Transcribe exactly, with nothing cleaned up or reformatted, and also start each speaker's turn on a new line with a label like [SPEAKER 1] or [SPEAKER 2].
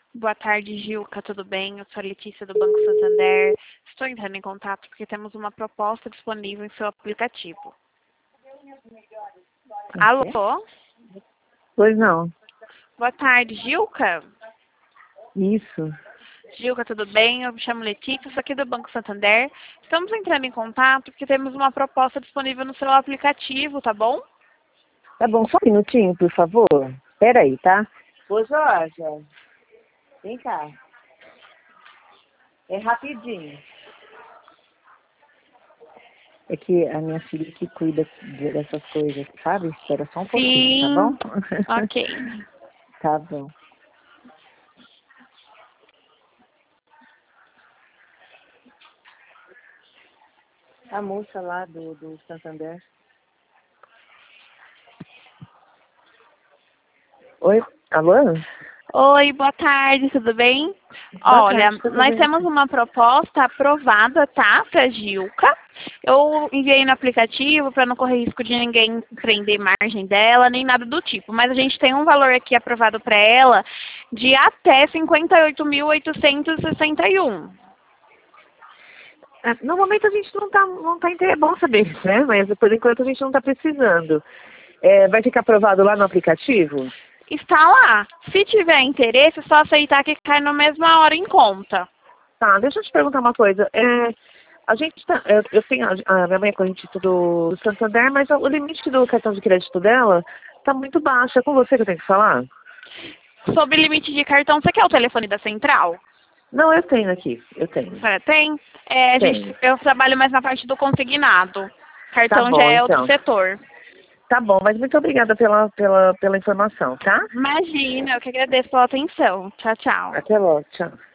[SPEAKER 1] Boa tarde, Gilca, tudo bem? Eu sou a Letícia do Banco Santander. Estou entrando em contato porque temos uma proposta disponível em seu aplicativo.
[SPEAKER 2] Ok.
[SPEAKER 1] Alô?
[SPEAKER 2] Pois não.
[SPEAKER 1] Boa tarde, Gilca?
[SPEAKER 2] Isso.
[SPEAKER 1] Gilca, tudo bem? Eu me chamo Letícia, sou aqui do Banco Santander. Estamos entrando em contato porque temos uma proposta disponível no seu aplicativo, tá bom?
[SPEAKER 2] Tá bom, só um minutinho, por favor. Espera aí, tá? Ô, Jorge, vem cá. É rapidinho. É que a minha filha que cuida de- dessas coisas, sabe? Espera só um pouquinho, tá
[SPEAKER 1] Sim.
[SPEAKER 2] bom?
[SPEAKER 1] Ok.
[SPEAKER 2] Tá bom. A moça lá do, do Santander. Oi? Alô?
[SPEAKER 1] Oi, boa tarde, tudo bem?
[SPEAKER 2] Boa
[SPEAKER 1] Olha,
[SPEAKER 2] tarde, tudo
[SPEAKER 1] nós
[SPEAKER 2] bem?
[SPEAKER 1] temos uma proposta aprovada, tá, para Gilca. Eu enviei no aplicativo para não correr risco de ninguém prender margem dela, nem nada do tipo. Mas a gente tem um valor aqui aprovado para ela de até cinquenta e oito mil oitocentos e sessenta e um.
[SPEAKER 2] É, no momento a gente não tá, não tá inter... é bom saber, né? Mas por enquanto a gente não tá precisando. É, vai ficar aprovado lá no aplicativo?
[SPEAKER 1] Está lá. Se tiver interesse, é só aceitar que cai na mesma hora em conta.
[SPEAKER 2] Tá, deixa eu te perguntar uma coisa. É, a gente tá, eu, eu tenho, a, a minha mãe é correntista do, do Santander, mas o limite do cartão de crédito dela tá muito baixo. É com você que eu tenho que falar?
[SPEAKER 1] Sobre limite de cartão, você quer o telefone da central?
[SPEAKER 2] Não, eu tenho aqui, eu tenho.
[SPEAKER 1] É, tem. É, a
[SPEAKER 2] Tenho.
[SPEAKER 1] gente, eu trabalho mais na parte do consignado.
[SPEAKER 2] Tá
[SPEAKER 1] Cartão já
[SPEAKER 2] bom,
[SPEAKER 1] é outro
[SPEAKER 2] então.
[SPEAKER 1] setor.
[SPEAKER 2] Tá bom, mas muito obrigada pela, pela, pela informação, tá?
[SPEAKER 1] Imagina, eu que agradeço pela atenção. Tchau, tchau.
[SPEAKER 2] Até logo, tchau.